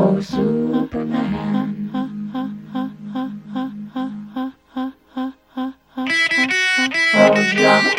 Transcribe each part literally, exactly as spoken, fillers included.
Oh, Superman. Oh, John.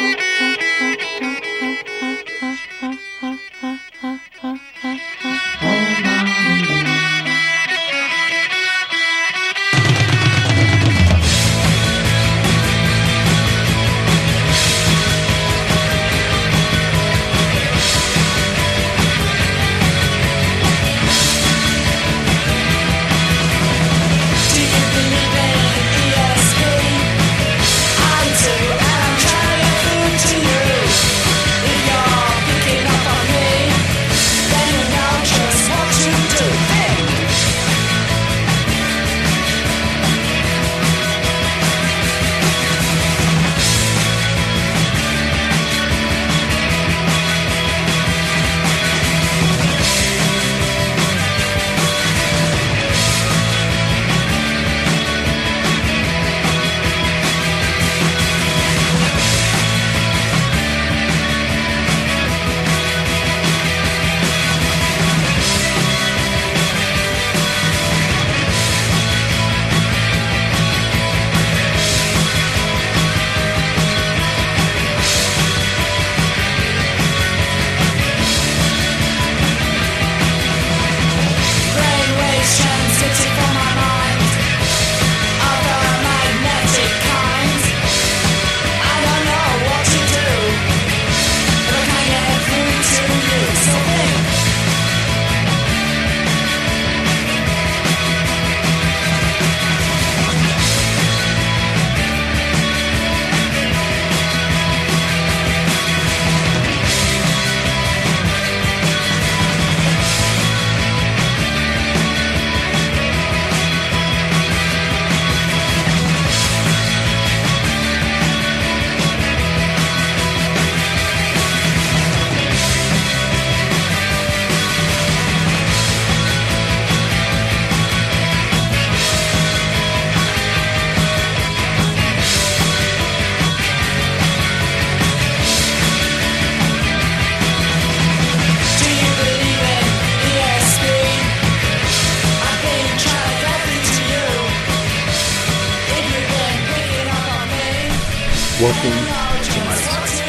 Welcome to my site.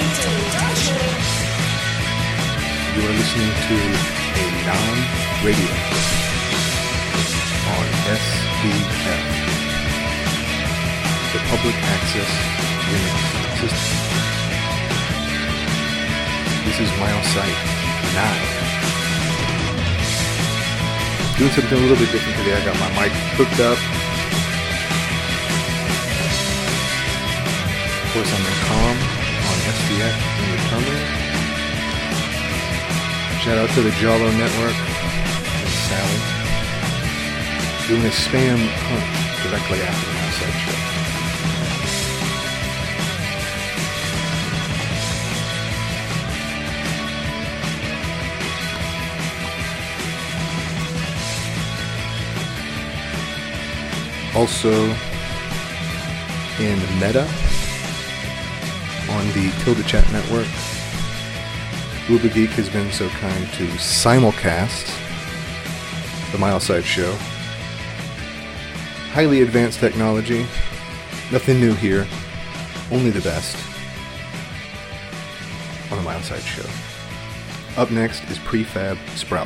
You are listening to a non-radio on S B F, the Public Access Unit System. This is MileSite nine. Doing something a little bit different today. I got my mic hooked up. Of course, I'm in COM on S B F in your terminal. Shout out to the Jalo Network and Sally. Doing a spam hunt directly after the MileSite show. Also in Meta on the Tilda Chat Network, Uber Geek has been so kind to simulcast the MileSite show. Highly advanced technology, nothing new here, only the best on the MileSite show. Up next is Prefab Sprout.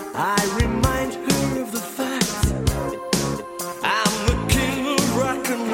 I remind her of the fact I'm the king of rock and roll.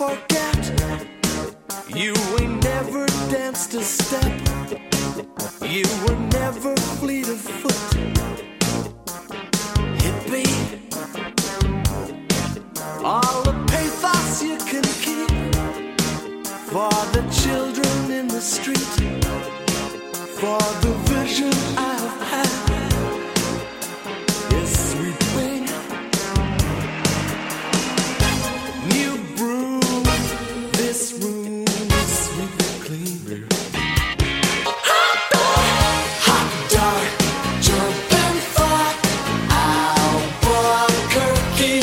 forget. You ain't never danced a step. You were never fleet of foot. Hippie, all the pathos you can keep for the children in the street, for the vision I've had is sweeping. New broom, this room is sweeping clean. Hot dog, jumping for Albuquerque.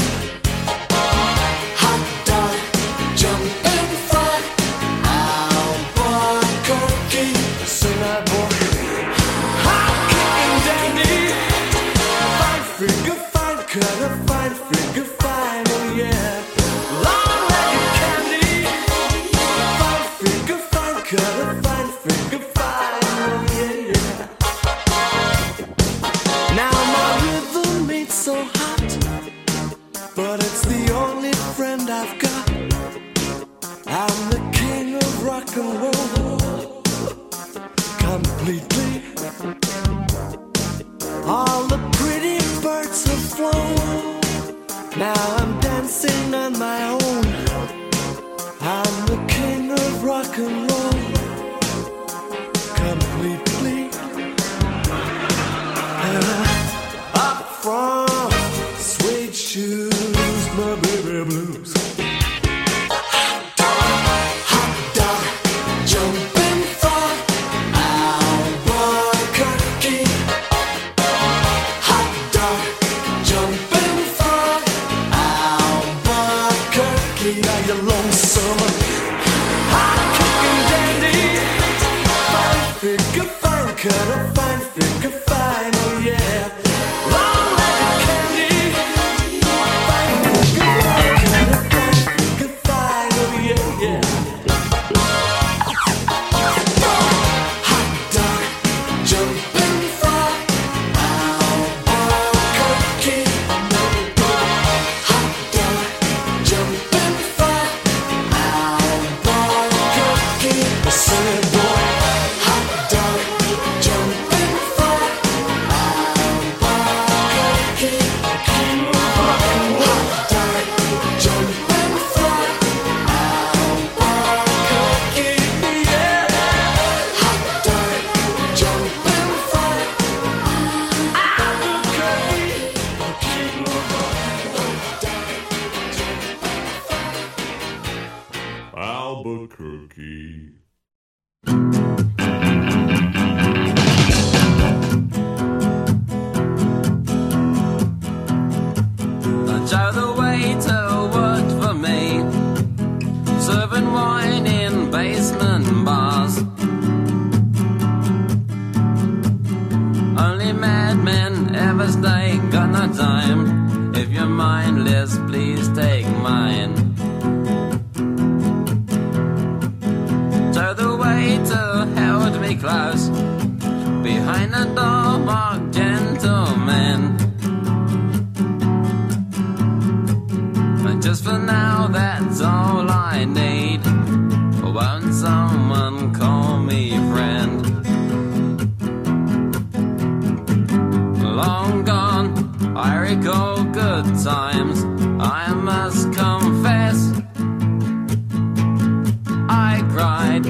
Hot dog, jumping for Albuquerque. Sing that boy. Hot kicking dandy. Fine figure, fine cutter, fine figure, fine, oh yeah. Long-legged candy. Fine figure, fine cutter, fine figure, fine, oh yeah, yeah. Now my rhythm ain't so hot, but it's the only friend I've got. I'm the king of rock and roll, completely. All the pretty birds have flown. Now I'm dancing on my own. I'm the king of rock and roll, completely. And I'm up from suede shoes, my baby blues. Hot dog, jumping for Albuquerque. Hot dog, jumping for Albuquerque. Now you're lonesome. Hot kicking dandy. Fine figure, fine cutter, fine figure, fine, oh yeah. Long-legged candy. Fine figure, fine cutter, fine figure, fine, oh yeah, yeah. Hot dog, jumping for Albuquerque. Hot dog, jumping for Albuquerque. Sing it, boy. Hot dog, jumping for Albuquerque. Hot dog, jumping for Albuquerque. Yeah. Hot dog, jumping for Albuquerque. Joe the waiter worked for me, serving wine in basement bars. Only madmen ever stay, got no time. If you're mindless, please take mine. Joe the waiter held me close, behind the door marked gentleman. Just for now, that's all I need. Won't someone call me friend? Long gone, I recall good times. I must confess, I cried.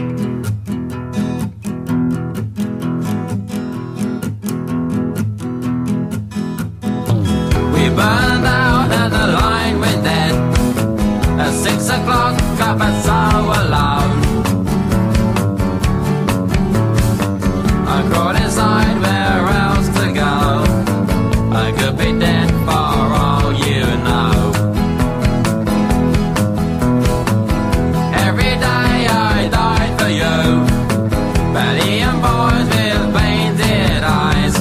We burned out and the line went dead. At six o'clock, up at so alone. I crawled inside, where else to go? I could be dead for all you know. Every day I died for you, belly and boys with painted eyes.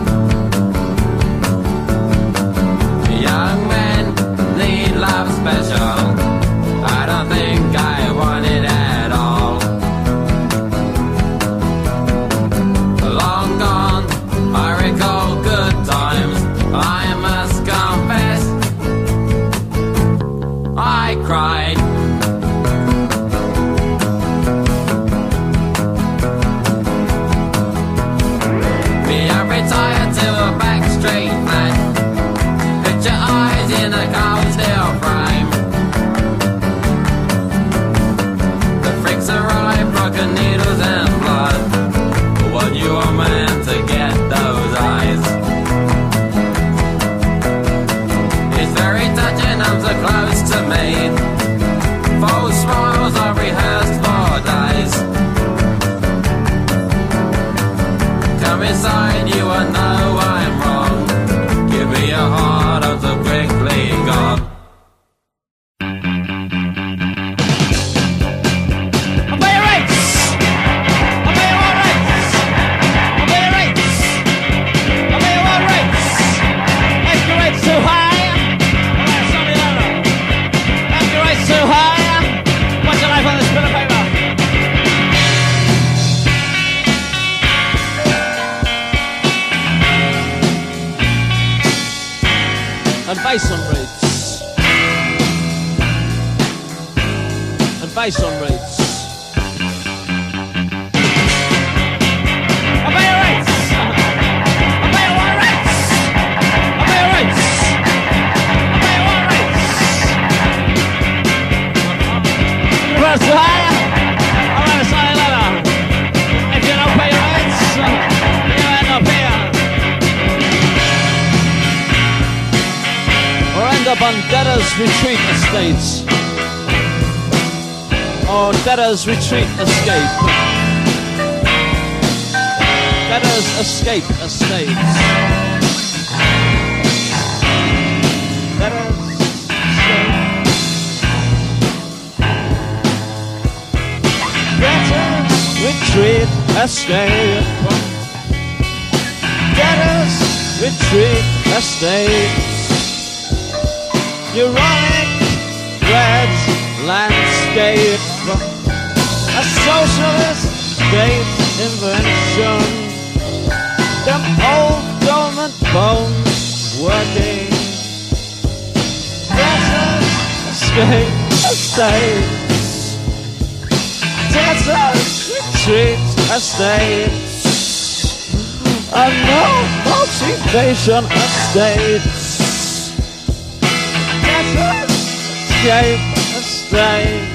Young men need love special. I don't think I want it at all. Long gone, I recall good times. I must confess, I cried. bass on roots. And bass on roots. Obey your rates! Obey your one rates! Obey your rates! Obey your one rates! First higher, I'm gonna say letter. If you don't pay your rates, you end up here. Or end up on debtors' retreat estates. Or debtors' retreat escape. Debtors' escape estates. Debtors' escape. Debtors' retreat escape. Debtors' retreat estates. Ironic red landscape. A socialist state invention. Them old dormant bones working. Debtors' escape estates. Debtors' retreat estates. A no motivation estates. Debtors' escape estates.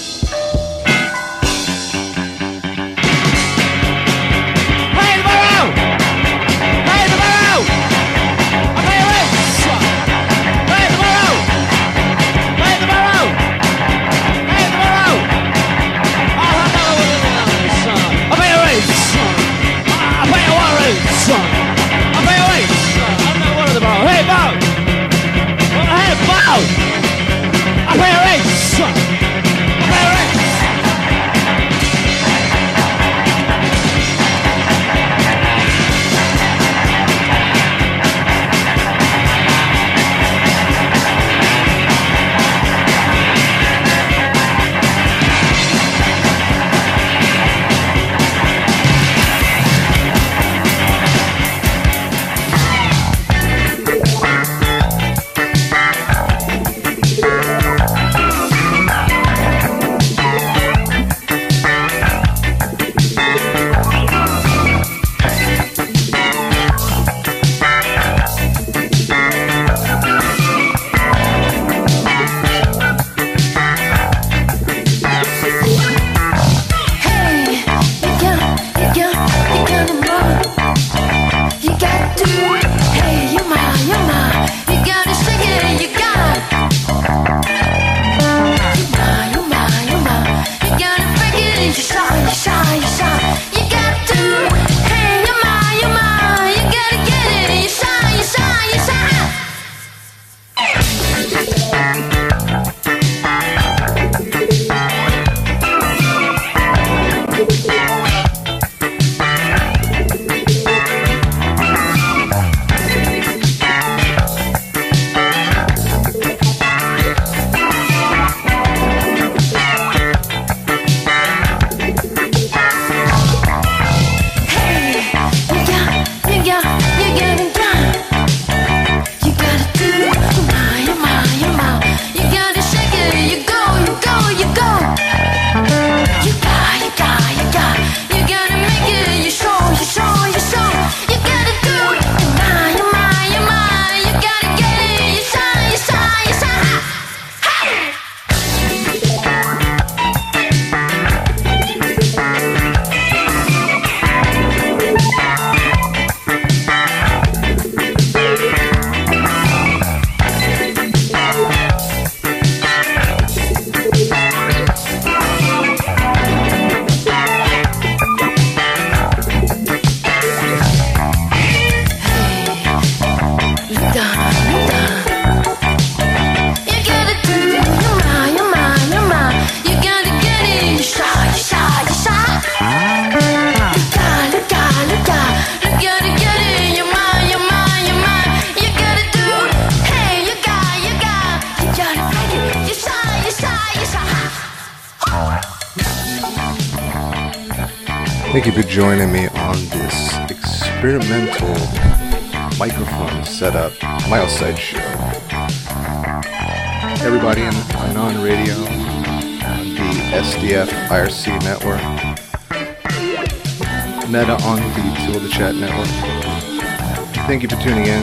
Hey, bow! Hey, bow! I pay a race! I pay a race! Thank you for joining me on this experimental microphone setup, Miles Side Show. everybody in non-radio on the S D F I R C network, Meta on the Tool to Chat network. Thank you for tuning in.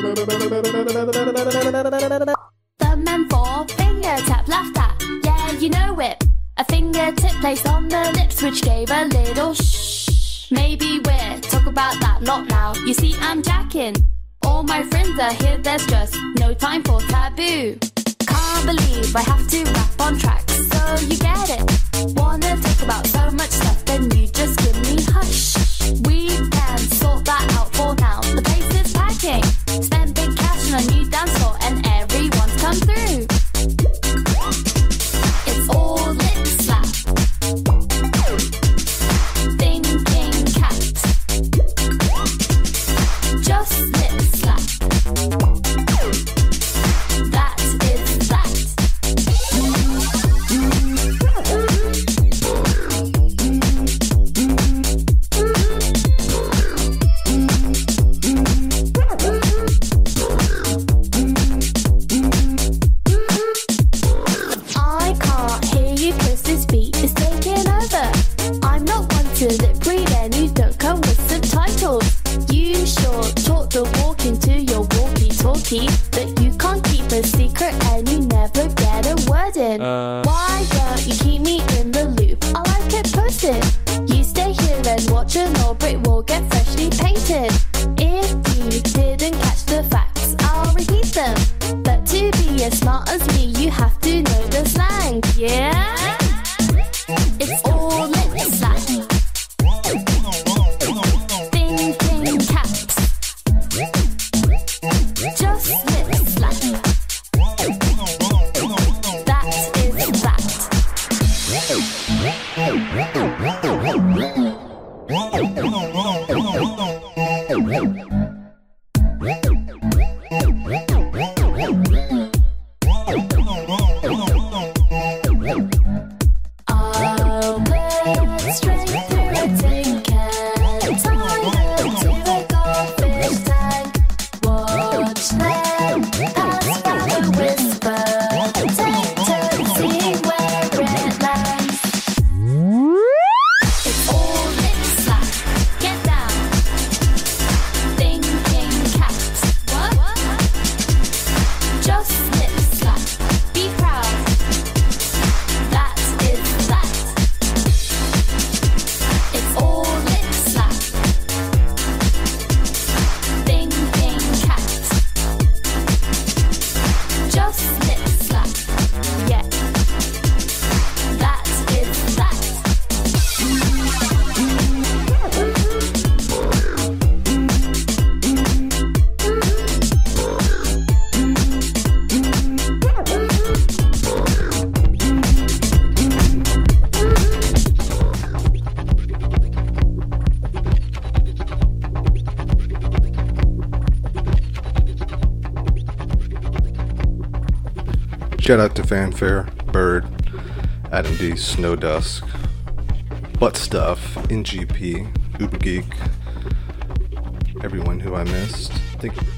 The men four finger tap laughed at, yeah, you know it. A fingertip placed on the lips which gave a little shh. Maybe we're talk about that, not now. You see, I'm jacking. All my friends are here, there's just no time for taboo. Can't believe I have to rap on tracks, so you get it. Wanna talk about so much stuff, then you just give me hush. We can sort that out for now. The place is packing. Spend big cash on a new dance floor and everyone's come through. It's all lip slap. Thinking cat. Just lip slap. That is that. I can't hear you 'cause this beat is taking over. I'm not one to lip read and you don't come with subtitles. You sure talk the walk into your walkie-talkie, but you can't keep a secret and you never get a word in. Uh. Why don't you keep me in the loop? I like it posted. You stay here and watch an old brick wall get freshly painted. If you didn't catch the facts, I'll repeat them. But to be as smart as me, you have to know the slang, yeah? It's all lip slap. Thinking caps. Just lip slap. That is that. I'll put straight through a tin can, tie them to a goldfish tank. Watch them pass by a whisper. Take turns, see where it lands. It's all lip slap. Get down. Thinking cat. What? Just lip slap. Be proud. That is that. It's all lip slap. Thinking cat. Just lip slap. Yeah. That is that. Shout out to Fanfare, Bird, Adam D, Snow Dusk, Butt Stuff, N G P, Uber Geek, everyone who I missed. Thank you.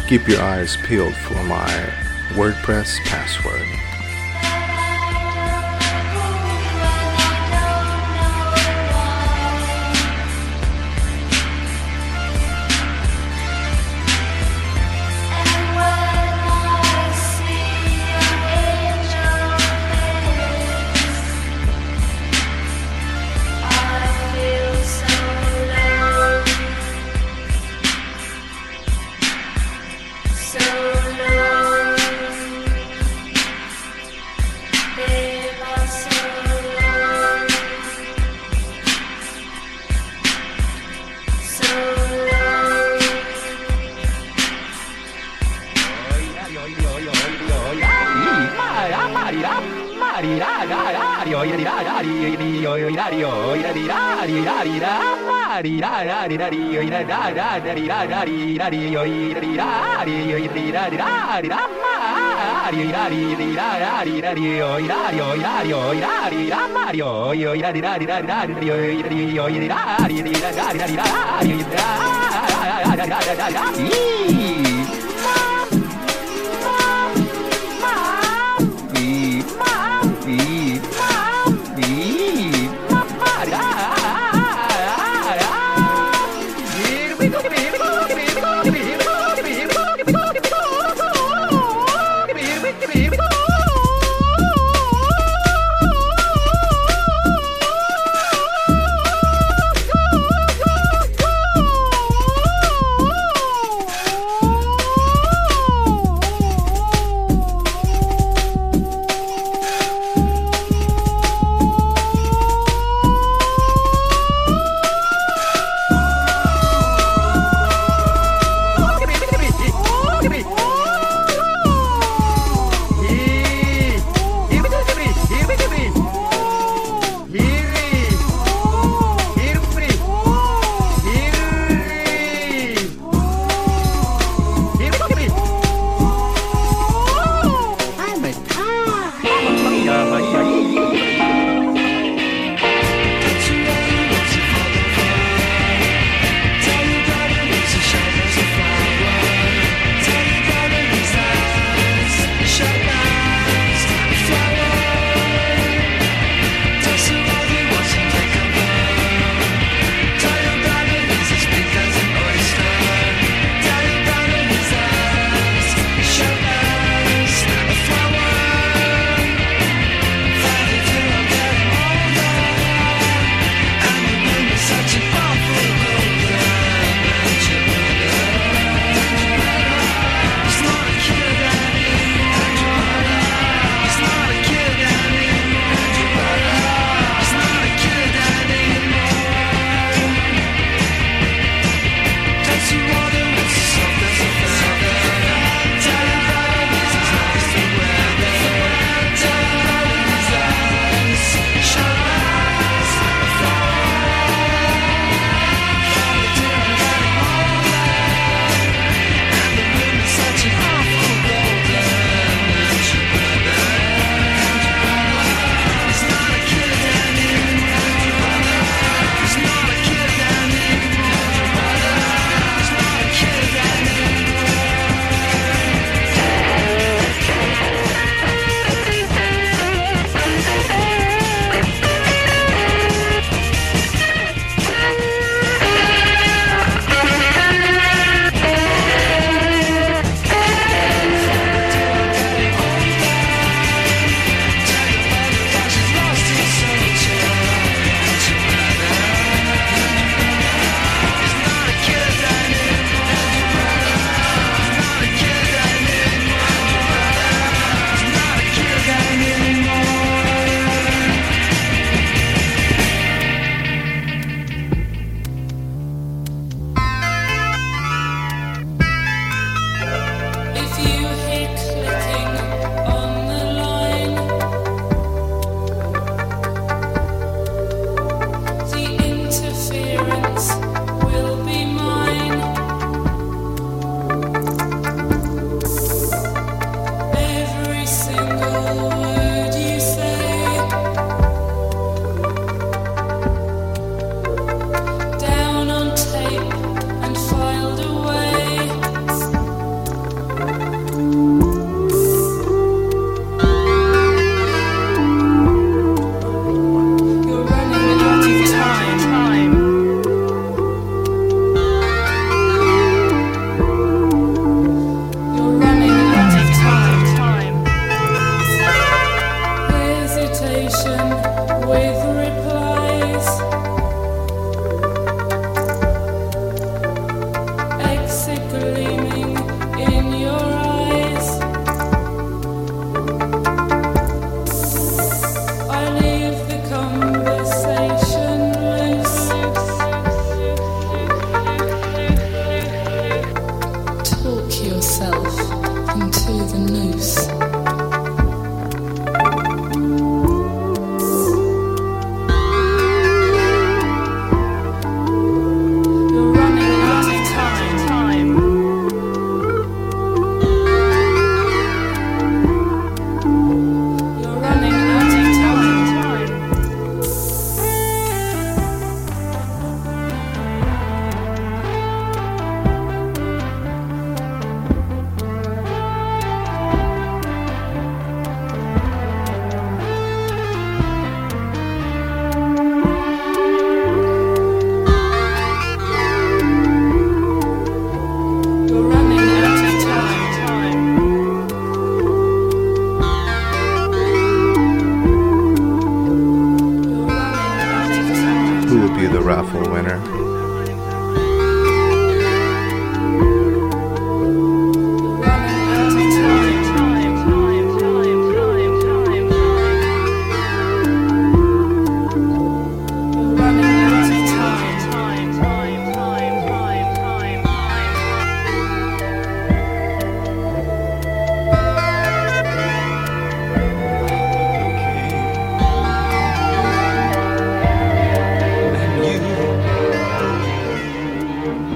Keep your eyes peeled for my WordPress password.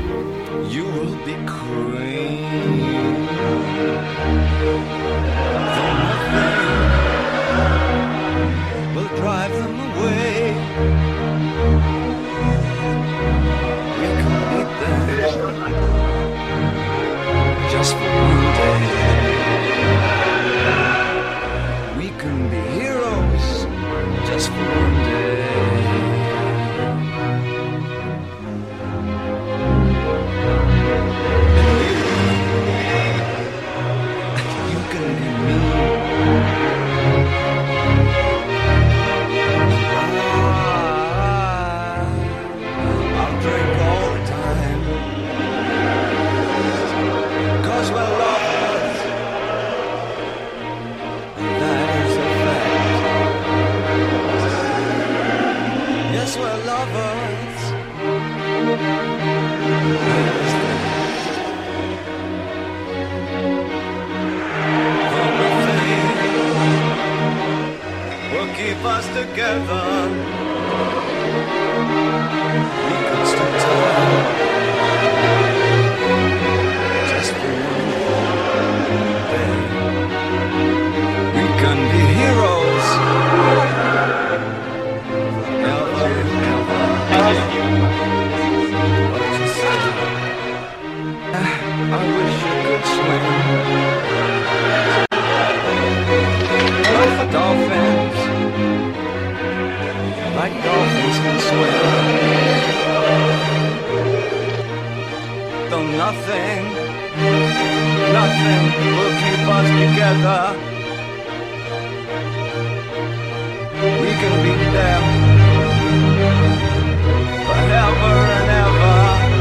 you will be queen. Though nothing will drive them away, we can meet them just for one day. We can be heroes just for one day. Keep us together. We could still time just for one day. We can be heroes forever and ever. What you say? I wish you could swim like the dolphins. Like dolphins can swim. Though nothing, nothing will keep us together. We can beat them forever and ever.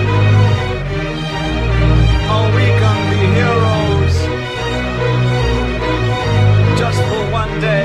Oh, we can be heroes just for one day.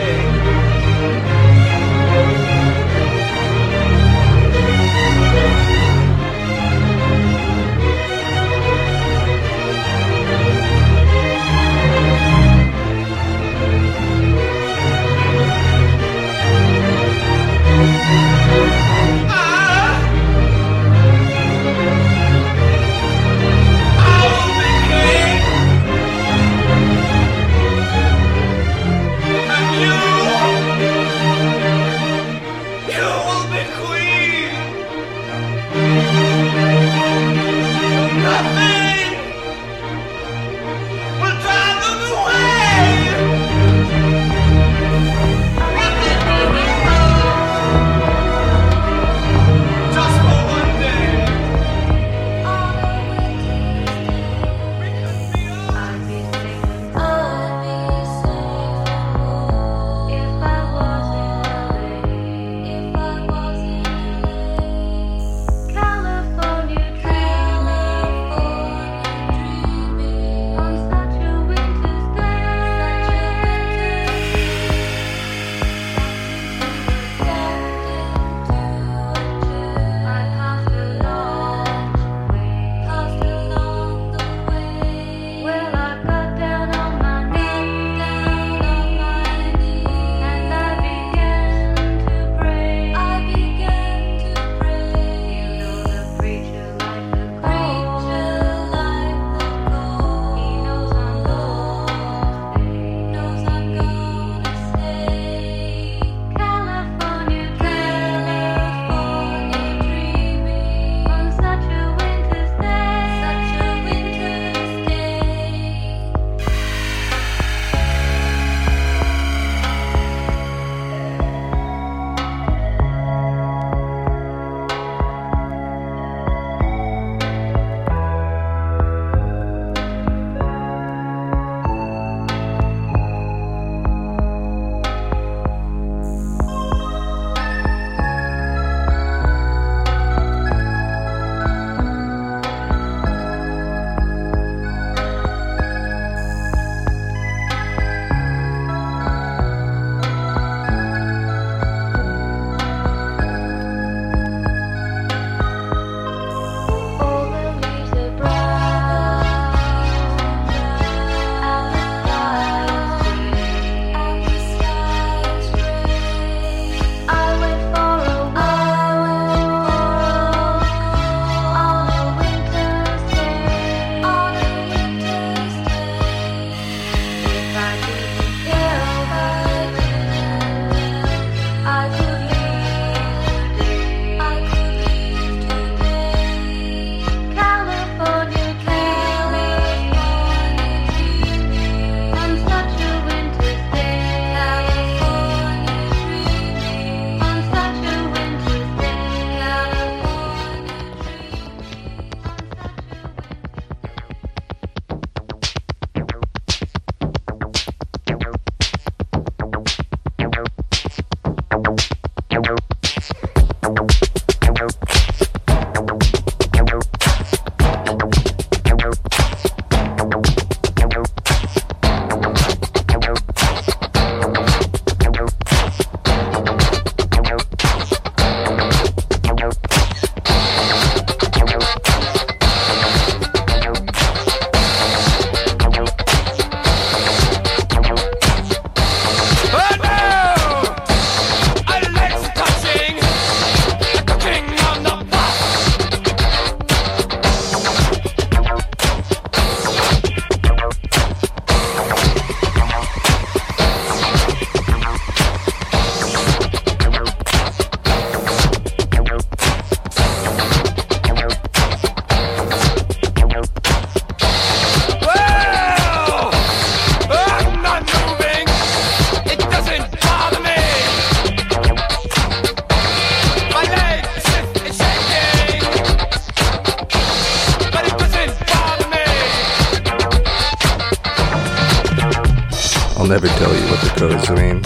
I'll never tell you what the codes mean.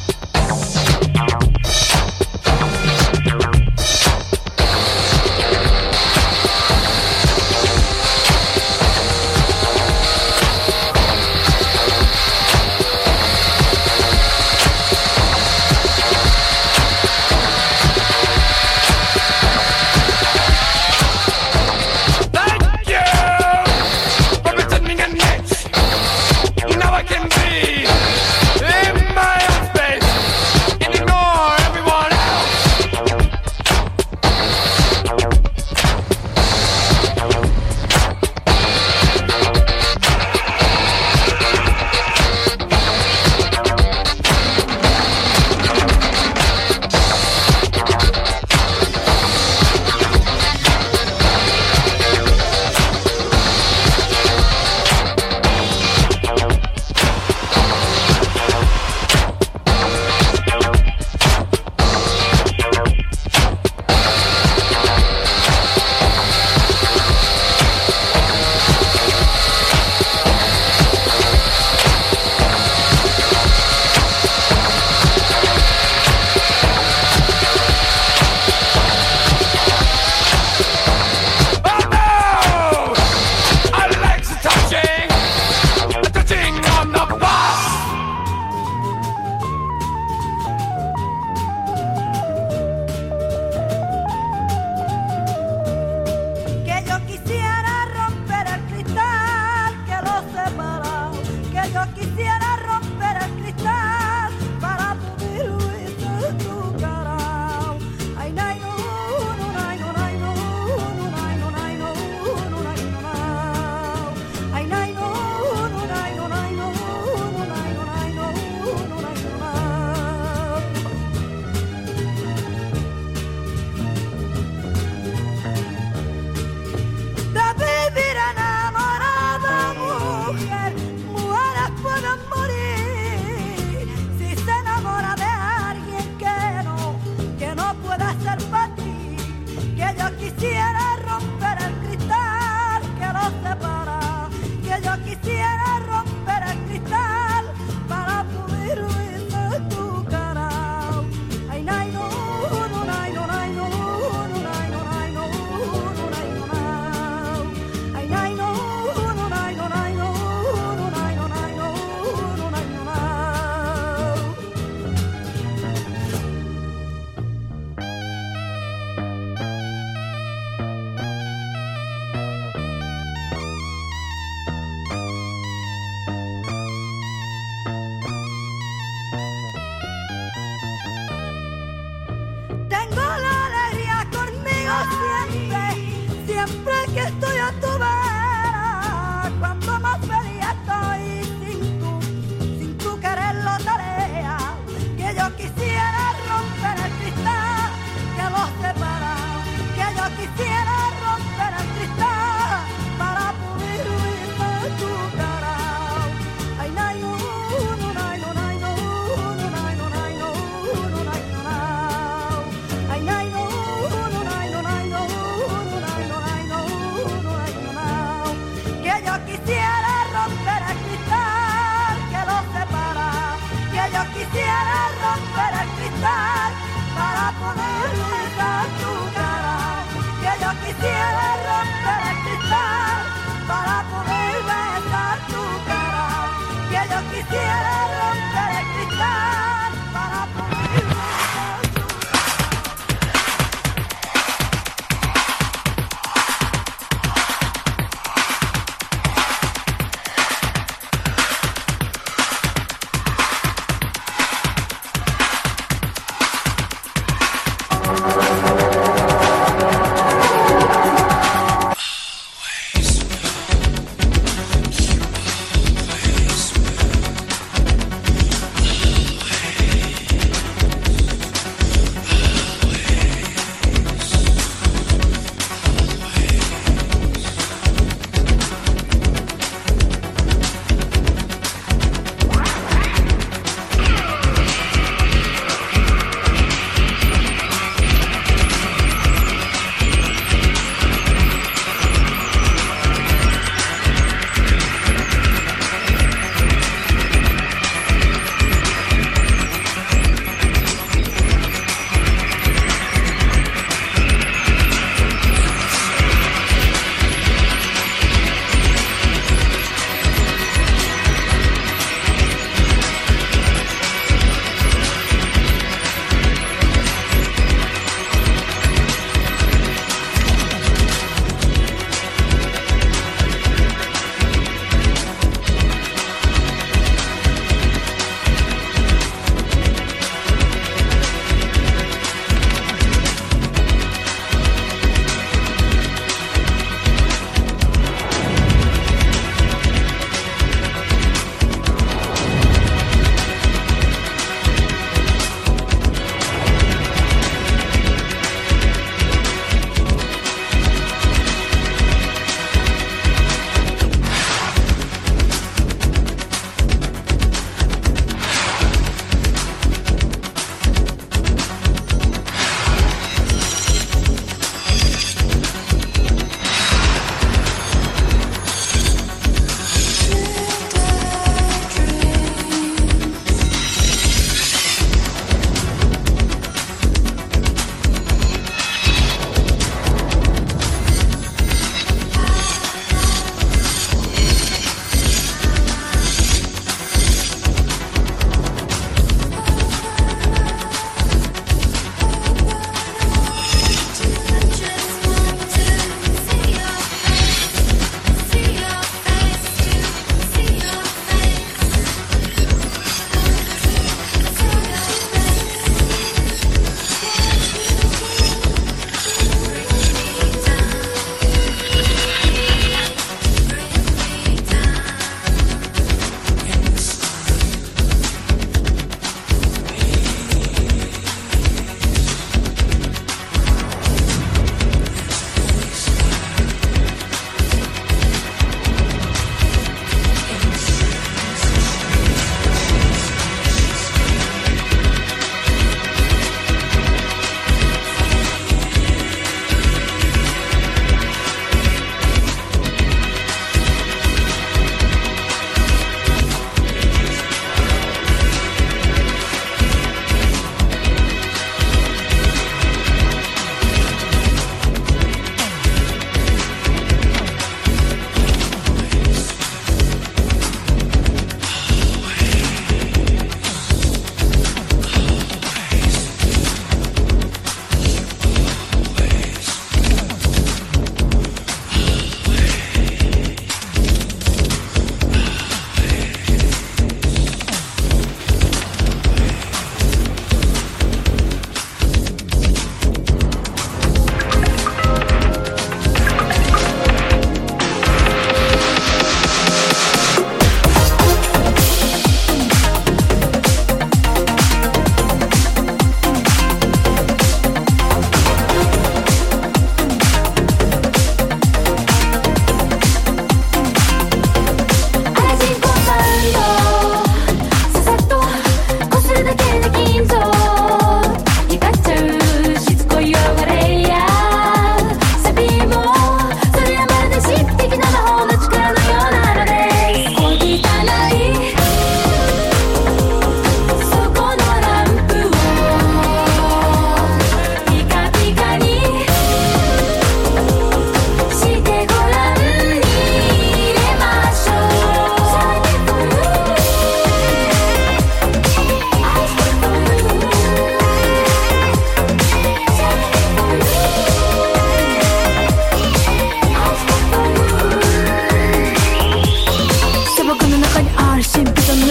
Thank you for pretending and yet now I can be in my own space.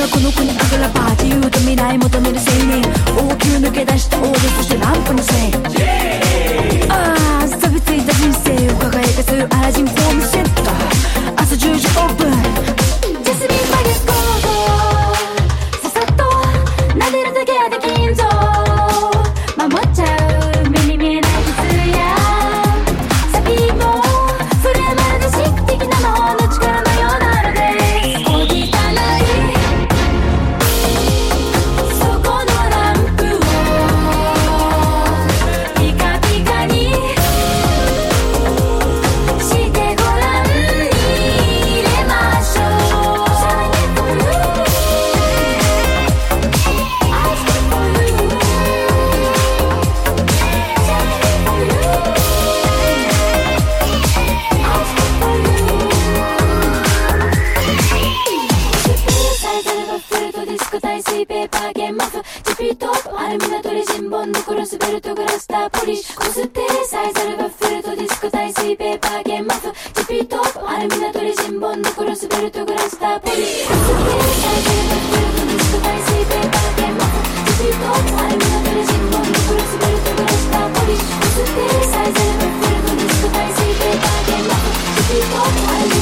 この国アグラパー自由と未来求める青年王宮抜け出したオールそしてランプのせいああ錆びついた人生を輝かせるアラジンホームセンター朝じゅうじオープンジャスミンバゲスコードささっと撫でるだけで金像守っちゃう目に見えない傷やサビもそれはまるで神秘的な魔法の力のようなのです小汚いそこのランプをピカピカにしてごらんに入れましょう Shine it for you I speak for you Shine it for you I speak for you サイザルバッフルとディスク耐水ペーパーゲンマフジピートップアルミナトリジンボンドクロスベルトグラスターポリッシュこすってサイザルバッフルとディスク耐水ペーパーゲンマフジピートップアルミナトリジンボンドクロスベルトグラスターポリッシュこすってサイザルバッフルとディスク耐水ペーパーゲンマフジピートップアルミナトリジンボンドクロスベルトグラスターポリッシュこすってサイザルバッフルとディスク耐水ペーパーゲンマフジピートップアルミ